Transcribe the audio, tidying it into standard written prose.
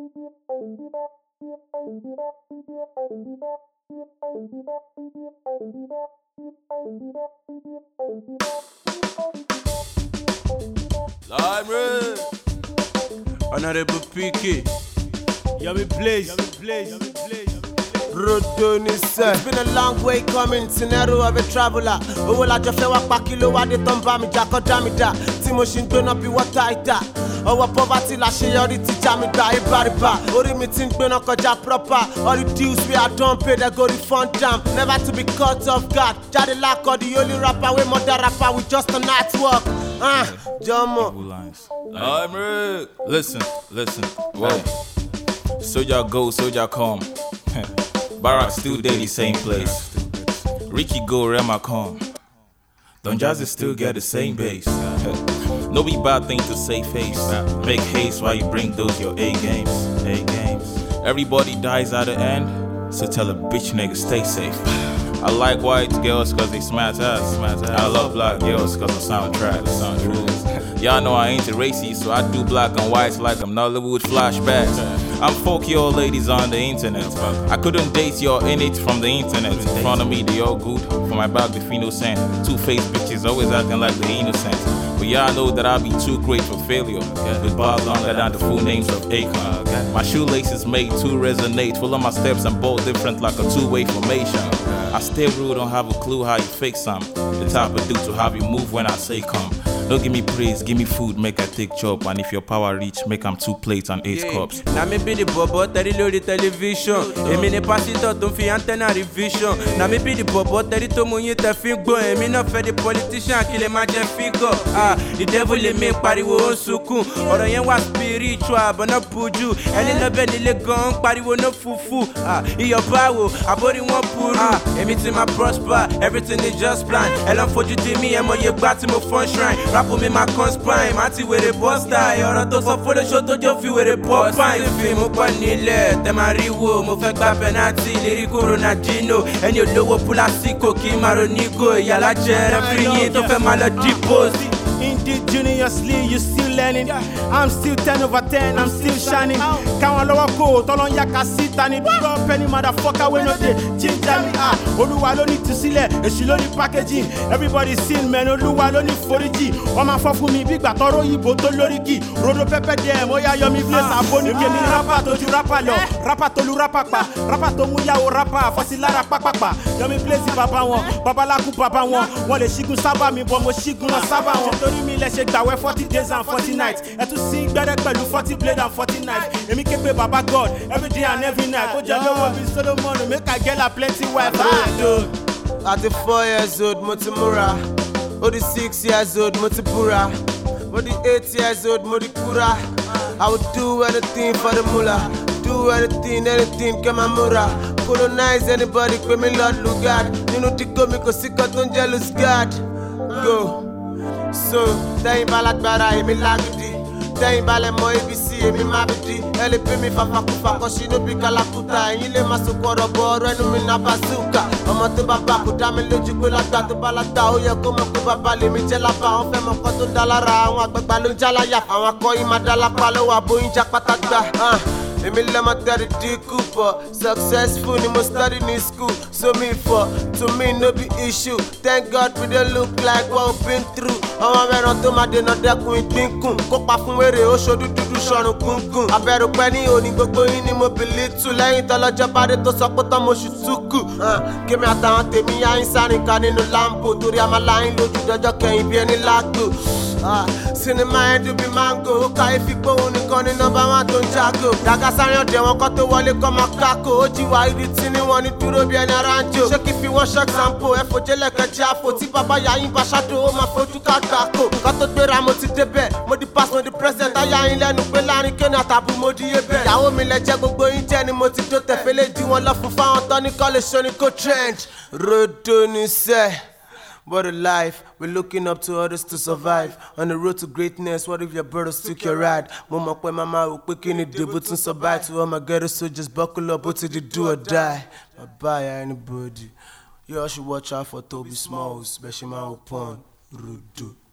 Lime Honorable PK, Yummy Blaze. It's been a long way coming, scenario of a traveler. Owó la jọ fẹ́ wá pa kí ló wá dé tán bá mi jà kọjá mi dá. Tí mo ṣì ń gbóná bí wọ́tá ìdá. Ọwọ́ poverty la ṣe yọrí ti já mi gbà ibariba. Orí mi ti ń gbóná kọjá proper. All the dues we are done pay, they go refund them. Never to be caught off guard. Jáde lákọ̀ the only rapper wey mother rapper with just a night work. Jọmọ. Lime Listen. Whoa. Soldier go, soldier come. Barack still daily same place. Ricky go, Rema come. Don Jazzy still get the same bass. No be bad thing to say face. Make haste while you bring those your A games. Everybody dies at the end, so tell a bitch nigga stay safe. I like white girls cause they smash ass. I love black girls cause the soundtrack. Y'all know I ain't a racist, so I do black and whites like I'm Nollywood flashbacks. I'm fuck your ladies on the internet. I couldn't date your in it from the internet. In front of me they all good, for my back they feel no sense. Two-faced bitches always acting like they innocent. But y'all know that I'll be too great for failure. With bars longer than the full names of Akon. My shoelaces made to resonate. Full of my steps and both different like a two-way formation. I stay rude, don't have a clue how you fake some. The type of dude to have you move when I say come. Don't give me praise, give me food, make I take chop. And if your power reach, make 'em 2 plates and 8 cups. Now me be the bobo, tell the television. Emi ne pasito, don't fi antenna revision. Now me be the bobo, tell the tomunye te fin go. Emi no fe the politician, kill a man figure. The devil le make pariwo on sukun. Oro yen wa spiritual, but no puju. Eli no be ni le gun, pariwo no fufu. Iyo bawo, abori won puru. Emi ti ma prosper, everything is just plan. Elon foju ti mi, emo ye gba ti mo fun shrine. Rap me my conspine, mati with a poster. Ọ̀rọ̀ tó sọ fún lóṣó tó jọ fi wèrè pop fine. Fi mo pọ̀ nílẹ̀, tẹ máa rí wo. Mo fẹ́ gba penalty, lérí Ronaldinho. Ẹni olówó púlásìkò kí n máa ronígò. Ìyàlá jẹ́ rẹ́fìrí yín tó fẹ́ máa lọ depose. Indigenously, you still learning. I'm still 10 over 10, I'm still shining. Count lower code, Tolon Yaka sit and it drop any motherfucker when no day. Ginger me, Oluwa lo need to see it, and she only packaging. Everybody seen, man, Oluwa lo need 40G. Oma for me, big batoro, Iboto Loriki. Rodo Pepe dem, Oya Yomi Place, Aboni, Kemi Rapa, Toju Rapa, Rapa Tolu Rapa, Rapa Tomuya o Rapa, Fasilara Papa, Yomi Place, Papa one, Babalaku Papa one le Shigun Saba, mi Bomo Shigun Saba one. Torí mi lẹ ṣe gbàwẹ̀ 40 days and 40 nights. Ẹ tún sí gbẹ́rẹ́ pẹ̀lú 40 blade and 40 knives. Èmi ké pe Baba God every day and every night. Kó jẹ́ lówó bí Solomon, make I get a plenty wife. 34 years old, mo ti múra. 6 years old, mo ti búra. 8 years old, mo ti kúra. I would do anything for the mullah. Do anything, kẹ́ máa múra. Colonize anybody, pè mí Lord Lugard. Nínú dígò mi kò sí kan tó ń jẹ́ loose guard. Go. So, tẹ́yìn bá lágbára èmi lágídí. Tẹ́yìn bá lẹ mọ ABC èmi má bìdí. Ẹ lè pè mí fàfàkùfà kan ṣì níbi kàlàkùtà. Ẹ̀yin lè má sọkọ̀ ọ̀rọ̀ bọ̀ ọ̀rọ̀ ẹnu mi náà bazooka. Ọmọ tó bá bá kò dá mi lójú pé lágbà tó bá lágbà. Ó yẹ kó mọ̀ pé bàbá lèmi jẹ́ lábà. Wọ́n fẹ́ mọ̀ kan tó ń dá lára. Àwọn àgbàgbà ló ń já láyà. Àwọn akọ́yìn máa dá lápá lọ́wọ́ àbóyún já pátá gbà. Èmi lẹ́mọ̀ tẹ́rì dínkù pọ̀. Successful ni mo study ní school. So me for, to me no be issue. Thank God we dey look like what we been through. Ọmọ mẹ́ran tó máa dènà dẹ́kun ìdínkù. Kópa fún wèrè ó ṣojú dúdú ṣọrùn gúngùn. Abẹ́rù pẹ́ ní òní gbogbo yín ni mo believe tù. Lẹ́yìn tọ́lọ́jọ́ bá dé tó sọ pé tán mo ṣù túkù. Kémi àtàwọn tèmi yá ń sáré ká nínú Lambo. Torí a máa láyín lójú dọjọ́ kẹyìn bí ẹni lágbo. Sinimá ẹ̀dùn bí mango. Ó ká ìfipó òun nìkan ní nọ́mbà 1 tó ń jágò. Dàgá sáré ọ̀dẹ̀ wọn kọ́ tó wọlé kọ́ máa kákò. Ó jí wá ìdí tí ní wọn ní dúró bí ẹni ara ń jò. Ṣé kí fi wọ́n ṣọ́ example? Ẹ̀fọ́ jẹ́lẹ̀kẹ́ jẹ́ àfò. Tí bàbá yà yín bá ṣáàdó, ó máa fojú ká gbàkó. Nǹkan tó gbéra mo ti débẹ̀. Mo di pass, mo di president. Ayá yín lẹ́nu pé láàrin kéènì àtàbù mo di yé bẹ̀. Ìyàwó mi lẹ jẹ́ gbogbo yín jẹ́ ni mo ti dó tẹ̀fẹ́lẹ́ di wọn lọ fún fáwọn tán ní kọ́lé ṣoní kó trench. Rodo ní sẹ́. What a life, we're looking up to others to survive. On the road to greatness, what if your brothers took your ride? Mama, when mama, we're picking it, but to survive. To all my ghetto soldiers, buckle up, what did you do or die? Bye-bye, anybody. You all should watch out for Toby Smalls, especially my own Rudo.